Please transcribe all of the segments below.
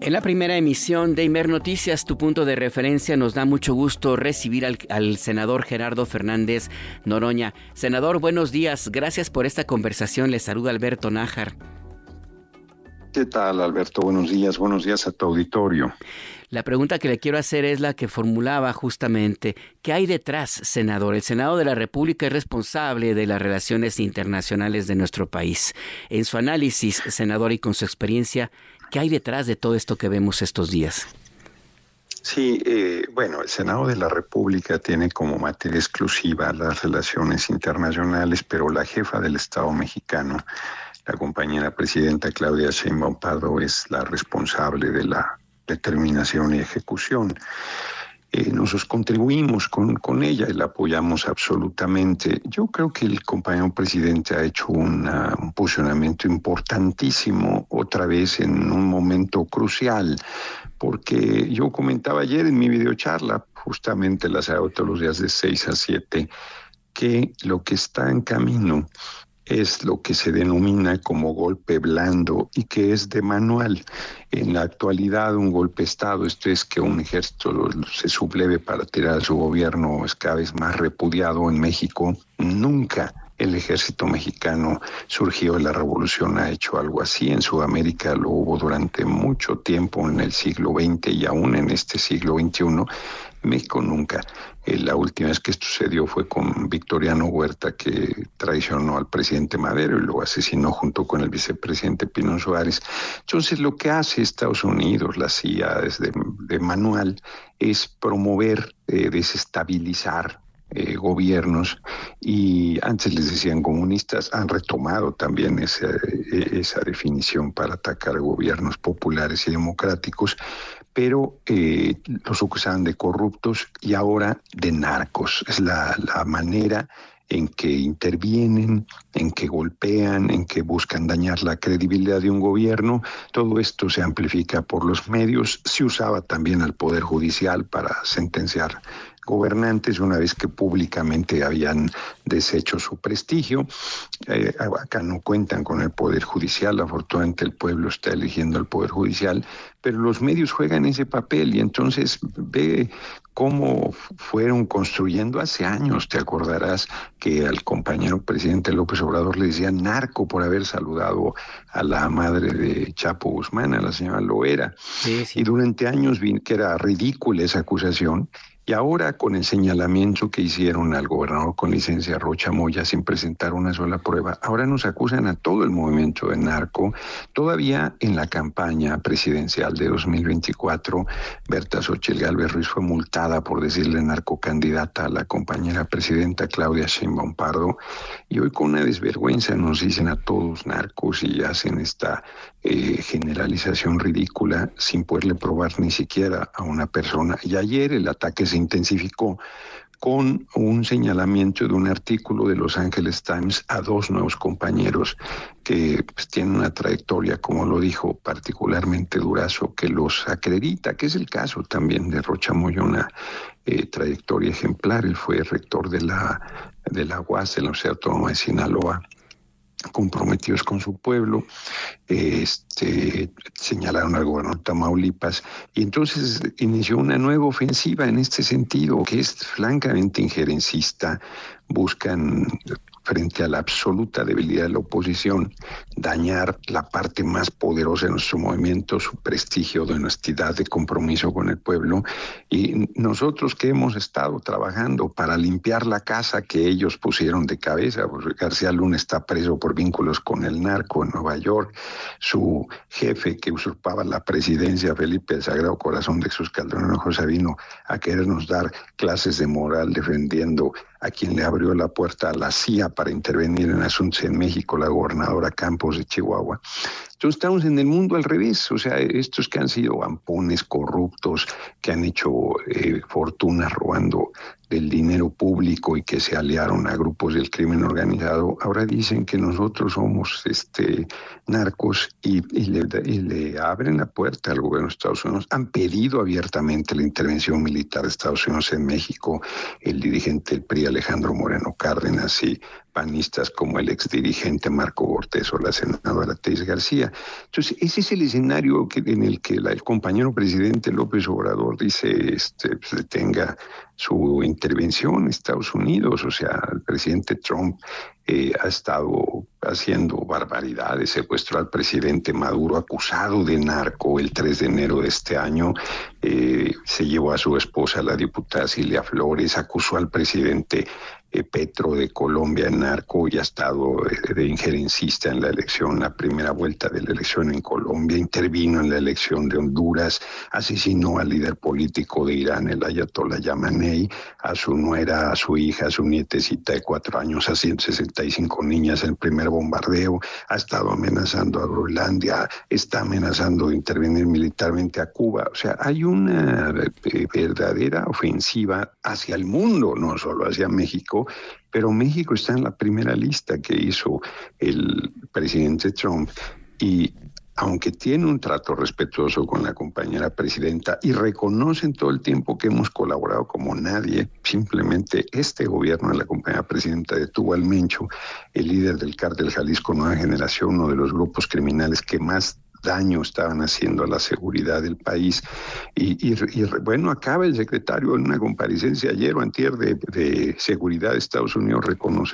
En la primera emisión de Imer Noticias, tu punto de referencia, nos da mucho gusto recibir al senador Gerardo Fernández Noroña. Senador, buenos días. Gracias por esta conversación. Le saluda Alberto Nájar. ¿Qué tal, Alberto? Buenos días a tu auditorio. La pregunta que le quiero hacer es la que formulaba justamente. ¿Qué hay detrás, senador? El Senado de la República es responsable de las relaciones internacionales de nuestro país. En su análisis, senador, y con su experiencia, ¿qué hay detrás de todo esto que vemos estos días? Sí, el Senado de la República tiene como materia exclusiva las relaciones internacionales, pero la jefa del Estado mexicano, la compañera presidenta Claudia Sheinbaum Pardo, es la responsable de la determinación y ejecución. Nosotros contribuimos con ella y la apoyamos absolutamente. Yo creo que el compañero presidente ha hecho un posicionamiento importantísimo, otra vez en un momento crucial, porque yo comentaba ayer en mi videocharla, justamente las hago todos los días de 6 a 7, que lo que está en camino es lo que se denomina como golpe blando y que es de manual. En la actualidad, un golpe de Estado, esto es que un ejército se subleve para tirar a su gobierno, es cada vez más repudiado en México. Nunca el ejército mexicano surgió de la revolución ha hecho algo así. En Sudamérica lo hubo durante mucho tiempo en el siglo XX y aún en este siglo XXI. México nunca. La última vez que esto sucedió fue con Victoriano Huerta, que traicionó al presidente Madero y lo asesinó junto con el vicepresidente Pino Suárez. Entonces, lo que hace Estados Unidos, la CIA, desde de manual, es promover, desestabilizar gobiernos, y antes les decían comunistas, han retomado también esa definición para atacar gobiernos populares y democráticos, pero los acusaban de corruptos y ahora de narcos. Es la manera en que intervienen, en que golpean, en que buscan dañar la credibilidad de un gobierno. Todo esto se amplifica por los medios. Se usaba también al Poder Judicial para sentenciar gobernantes una vez que públicamente habían deshecho su prestigio. Acá no cuentan con el Poder Judicial, afortunadamente el pueblo está eligiendo el Poder Judicial, pero los medios juegan ese papel y entonces ve cómo fueron construyendo hace años. Te acordarás que al compañero presidente López Obrador le decían narco por haber saludado a la madre de Chapo Guzmán, a la señora Loera. Sí. Y durante años vi que era ridícula esa acusación. Y ahora, con el señalamiento que hicieron al gobernador con licencia Rocha Moya sin presentar una sola prueba, ahora nos acusan a todo el movimiento de narco. Todavía en la campaña presidencial de 2024, Berta Xóchitl Gálvez Ruiz fue multada por decirle narcocandidata a la compañera presidenta Claudia Sheinbaum Pardo, y hoy con una desvergüenza nos dicen a todos narcos y hacen esta generalización ridícula sin poderle probar ni siquiera a una persona. Y ayer el ataque se intensificó con un señalamiento de un artículo de Los Angeles Times a dos nuevos compañeros que pues, tienen una trayectoria, como lo dijo, particularmente Durazo, que los acredita, que es el caso también de Rocha Moya, una trayectoria ejemplar. Él fue rector de la UAS, de la Universidad Autónoma de Sinaloa, comprometidos con su pueblo. Señalaron al gobernador de Tamaulipas y entonces inició una nueva ofensiva en este sentido, que es francamente injerencista. Buscan, frente a la absoluta debilidad de la oposición, dañar la parte más poderosa de nuestro movimiento, su prestigio de honestidad, de compromiso con el pueblo. Y nosotros que hemos estado trabajando para limpiar la casa que ellos pusieron de cabeza, pues García Luna está preso por vínculos con el narco en Nueva York, su jefe que usurpaba la presidencia, Felipe del Sagrado Corazón de Jesús Calderón Hinojosa, vino a querernos dar clases de moral defendiendo a quien le abrió la puerta a la CIA para intervenir en asuntos en México, la gobernadora Campos de Chihuahua. Entonces estamos en el mundo al revés, o sea, estos que han sido ampones corruptos, que han hecho fortunas robando del dinero público y que se aliaron a grupos del crimen organizado, ahora dicen que nosotros somos narcos y le abren la puerta al gobierno de Estados Unidos. Han pedido abiertamente la intervención militar de Estados Unidos en México. El dirigente del PRI, Alejandro Moreno Cárdenas, y panistas como el exdirigente Marco Cortés o la senadora Teix García. Entonces, ese es el escenario en el que el compañero presidente López Obrador dice detenga su intervención en Estados Unidos. O sea, el presidente Trump ha estado haciendo barbaridades, secuestró al presidente Maduro acusado de narco el 3 de enero de este año, se llevó a su esposa, la diputada Cilia Flores, acusó al presidente Petro de Colombia en narco y ha estado de injerencista en la elección, la primera vuelta de la elección en Colombia, intervino en la elección de Honduras, asesinó al líder político de Irán, el ayatollah Khamenei, a su nuera, a su hija, a su nietecita de 4 años, a 165 niñas en el primer bombardeo, ha estado amenazando a Groenlandia, está amenazando intervenir militarmente a Cuba. O sea, hay una verdadera ofensiva hacia el mundo, no solo hacia México, pero México está en la primera lista que hizo el presidente Trump y aunque tiene un trato respetuoso con la compañera presidenta y reconocen todo el tiempo que hemos colaborado como nadie, simplemente este gobierno de la compañera presidenta detuvo al Mencho, el líder del cártel Jalisco Nueva Generación, uno de los grupos criminales que más daño estaban haciendo a la seguridad del país. Y bueno, acaba el secretario en una comparecencia ayer o antier de Seguridad de Estados Unidos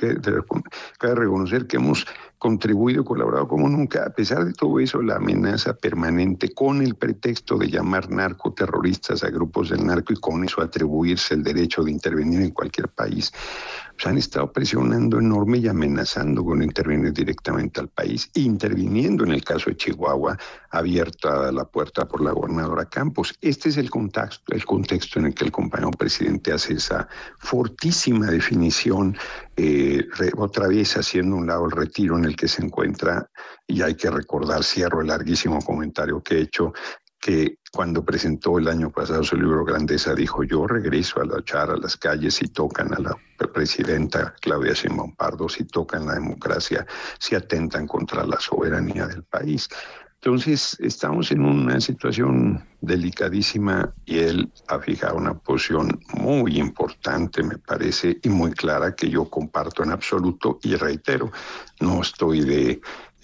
cabe reconocer que hemos contribuido y colaborado como nunca. A pesar de todo eso, la amenaza permanente con el pretexto de llamar narcoterroristas a grupos del narco y con eso atribuirse el derecho de intervenir en cualquier país, pues han estado presionando enorme y amenazando con intervenir directamente al país, interviniendo en el caso de Chihuahua, abierta la puerta por la gobernadora Campos. Este es el contexto en el que el compañero presidente hace esa fortísima definición, otra vez haciendo un lado el retiro en el que se encuentra, y hay que recordar, cierro el larguísimo comentario que he hecho, que cuando presentó el año pasado su libro Grandeza dijo: yo regreso a luchar a las calles si tocan a la presidenta Claudia Sheinbaum Pardo, si tocan la democracia, si atentan contra la soberanía del país. Entonces, estamos en una situación delicadísima y él ha fijado una posición muy importante, me parece, y muy clara, que yo comparto en absoluto y reitero, no estoy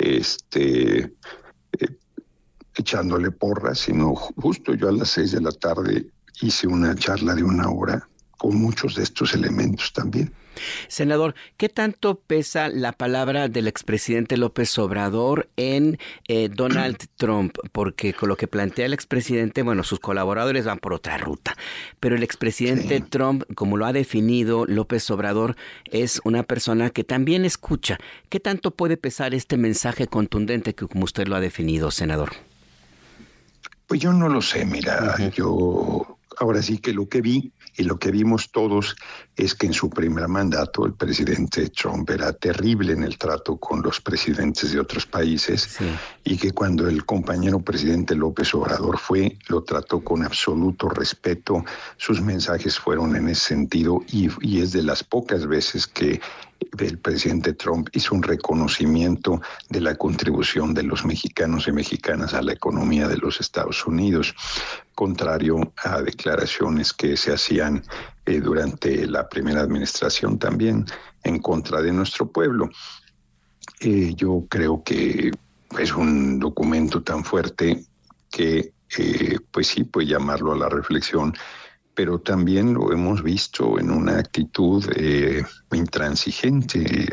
echándole porras, sino justo yo a las 6 de la tarde hice una charla de 1 hora con muchos de estos elementos también. Senador, ¿qué tanto pesa la palabra del expresidente López Obrador en Donald Trump? Porque con lo que plantea el expresidente, bueno, sus colaboradores van por otra ruta, pero el expresidente Trump, como lo ha definido López Obrador, es una persona que también escucha. ¿Qué tanto puede pesar este mensaje contundente que, como usted lo ha definido, senador? Pues yo no lo sé, mira, yo ahora sí que lo que vi y lo que vimos todos es que en su primer mandato el presidente Trump era terrible en el trato con los presidentes de otros países, y que cuando el compañero presidente López Obrador lo trató con absoluto respeto. Sus mensajes fueron en ese sentido y es de las pocas veces que el presidente Trump hizo un reconocimiento de la contribución de los mexicanos y mexicanas a la economía de los Estados Unidos, contrario a declaraciones que se hacían durante la primera administración también en contra de nuestro pueblo. Yo creo que es un documento tan fuerte que pues sí puede llamarlo a la reflexión, pero también lo hemos visto en una actitud intransigente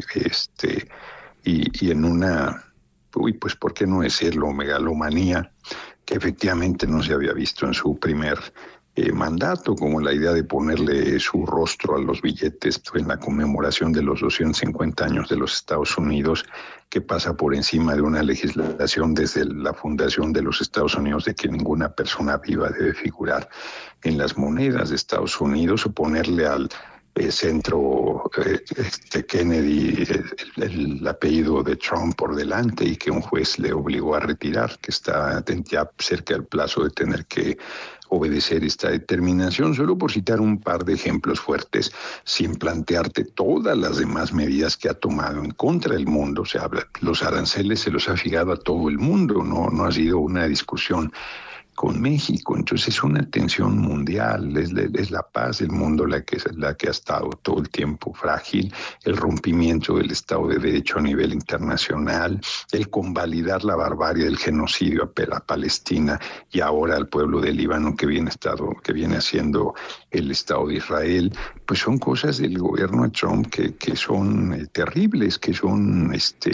y en una, pues por qué no decirlo, megalomanía, que efectivamente no se había visto en su primer mandato, como la idea de ponerle su rostro a los billetes en la conmemoración de los 250 años de los Estados Unidos, que pasa por encima de una legislación desde la fundación de los Estados Unidos de que ninguna persona viva debe figurar en las monedas de Estados Unidos, o ponerle al centro Kennedy el apellido de Trump por delante y que un juez le obligó a retirar, que está ya cerca del plazo de tener que obedecer esta determinación, solo por citar un par de ejemplos fuertes, sin plantearte todas las demás medidas que ha tomado en contra del mundo. O sea, los aranceles se los ha fijado a todo el mundo, no ha sido una discusión con México. Entonces es una tensión mundial, es la paz del mundo la que ha estado todo el tiempo frágil, el rompimiento del Estado de Derecho a nivel internacional, el convalidar la barbarie del genocidio a Palestina y ahora al pueblo del Líbano que viene haciendo el Estado de Israel, pues son cosas del gobierno de Trump que son terribles, que son,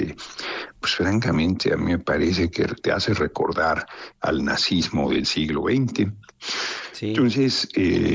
pues francamente a mí me parece que te hace recordar al nazismo del siglo XX. Sí. Entonces,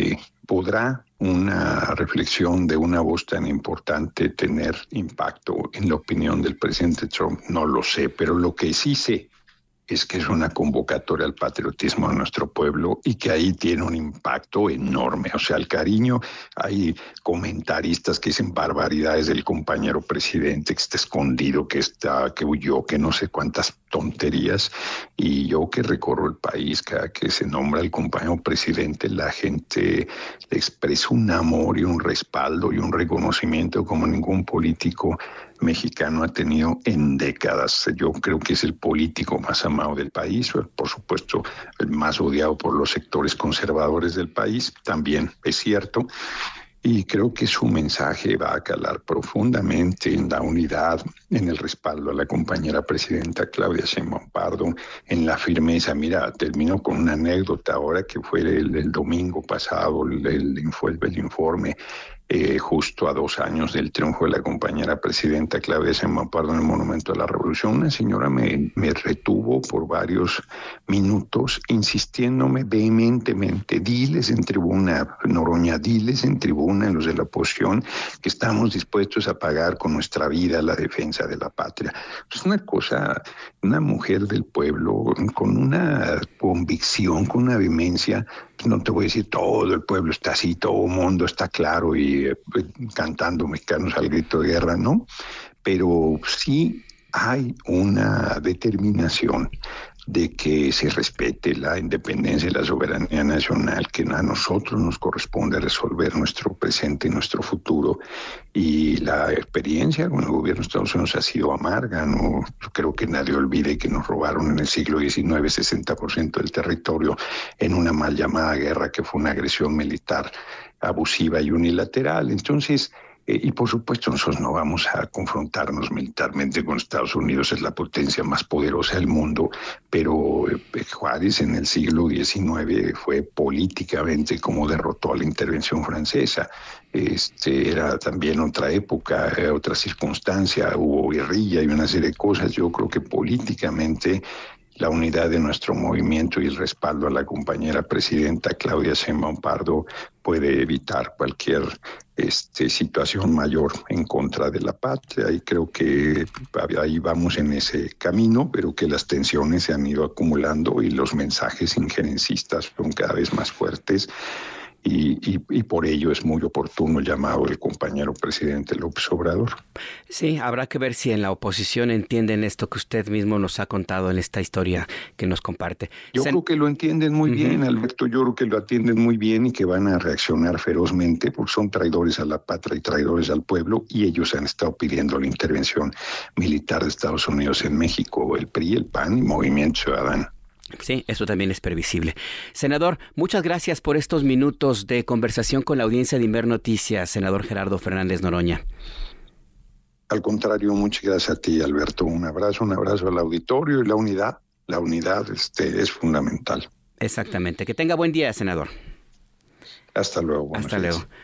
¿podrá una reflexión de una voz tan importante tener impacto en la opinión del presidente Trump? No lo sé, pero lo que sí sé es que es una convocatoria al patriotismo de nuestro pueblo y que ahí tiene un impacto enorme. O sea, el cariño, hay comentaristas que dicen barbaridades del compañero presidente, que está escondido, que huyó, que no sé cuántas tonterías. Y yo que recorro el país, cada que se nombra el compañero presidente, la gente le expresa un amor y un respaldo y un reconocimiento como ningún político mexicano ha tenido en décadas. Yo creo que es el político más amado del país, por supuesto el más odiado por los sectores conservadores del país, también es cierto, y creo que su mensaje va a calar profundamente en la unidad, en el respaldo a la compañera presidenta Claudia Sheinbaum Pardo, en la firmeza. Mira, termino con una anécdota ahora que fue el domingo pasado, el informe justo a 2 años del triunfo de la compañera presidenta Claudia Sheinbaum Pardo en el Monumento a la Revolución. Una señora me retuvo por varios minutos insistiéndome vehementemente: diles en tribuna, Noroña, diles en tribuna, los de la oposición, que estamos dispuestos a pagar con nuestra vida la defensa de la patria. Es una cosa, una mujer del pueblo con una convicción, con una vehemencia. No te voy a decir todo el pueblo está así, todo el mundo está claro y cantando mexicanos al grito de guerra, ¿no? Pero sí hay una determinación de que se respete la independencia y la soberanía nacional, que a nosotros nos corresponde resolver nuestro presente y nuestro futuro. Y la experiencia con el gobierno de Estados Unidos ha sido amarga, ¿no? Yo creo que nadie olvide que nos robaron en el siglo XIX 60% del territorio en una mal llamada guerra que fue una agresión militar abusiva y unilateral. Entonces, y por supuesto nosotros no vamos a confrontarnos militarmente con Estados Unidos, es la potencia más poderosa del mundo, pero Juárez en el siglo XIX fue políticamente como derrotó a la intervención francesa. Era también otra época, otra circunstancia, hubo guerrilla y una serie de cosas. Yo creo que políticamente la unidad de nuestro movimiento y el respaldo a la compañera presidenta Claudia Sheinbaum Pardo puede evitar cualquier situación mayor en contra de la patria, y creo que ahí vamos en ese camino, pero que las tensiones se han ido acumulando y los mensajes injerencistas son cada vez más fuertes. Y por ello es muy oportuno el llamado del compañero presidente López Obrador. Sí, habrá que ver si en la oposición entienden esto que usted mismo nos ha contado en esta historia que nos comparte. Yo creo que lo entienden muy bien, Alberto. Yo creo que lo atienden muy bien y que van a reaccionar ferozmente, porque son traidores a la patria y traidores al pueblo, y ellos han estado pidiendo la intervención militar de Estados Unidos en México, el PRI, el PAN y Movimiento Ciudadano. Sí, eso también es previsible. Senador, muchas gracias por estos minutos de conversación con la audiencia de Imer Noticias, senador Gerardo Fernández Noroña. Al contrario, muchas gracias a ti, Alberto. Un abrazo al auditorio, y la unidad es fundamental. Exactamente. Que tenga buen día, senador. Hasta luego. Hasta luego.